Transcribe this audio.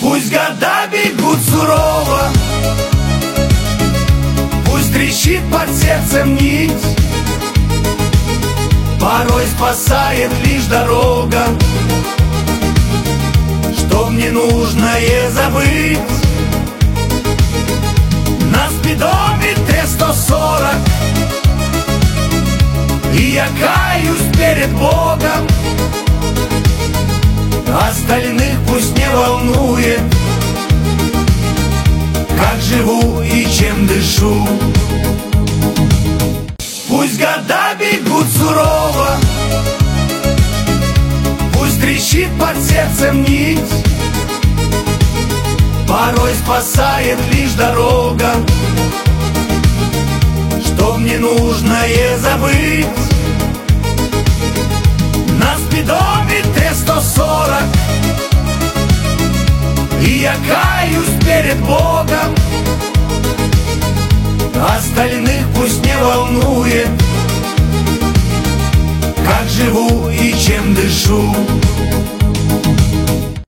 Пусть года бегут сурово, пусть трещит под сердцем нить, порой спасает лишь дорога, чтоб ненужное забыть. На спидометре 140, и я каюсь перед Богом. Остальных пусть не волнует, как живу и чем дышу. Пусть года бегут сурово, пусть трещит под сердцем нить, порой спасает лишь дорога, чтоб ненужное забыть. На спидометре 140, и я каюсь перед Богом. Остальных пусть не волнует, как живу и чем дышу.